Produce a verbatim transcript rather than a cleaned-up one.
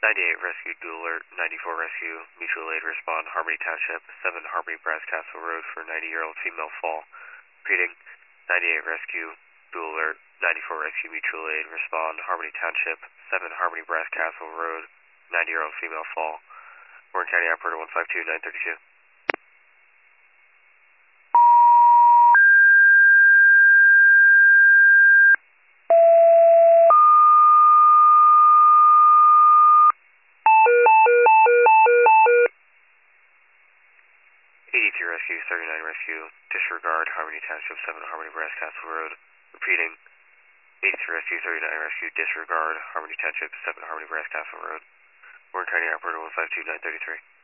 ninety-eight Rescue Dual Alert, ninety-four Rescue Mutual Aid respond Harmony Township, seven Harmony Brass Castle Road for ninety-year-old female fall. Repeating, ninety-eight Rescue Dual Alert, ninety-four Rescue Mutual Aid respond Harmony Township, seven Harmony Brass Castle Road, ninety-year-old female fall. Warren County Operator one five two nine thirty-two. eighty-three Rescue, thirty-nine Rescue, disregard Harmony Township, seven Harmony Brass Castle Road. Repeating, eighty-three Rescue, thirty-nine Rescue, disregard Harmony Township, seven Harmony Brass Castle Road. Warren County Operator one five two nine thirty-three.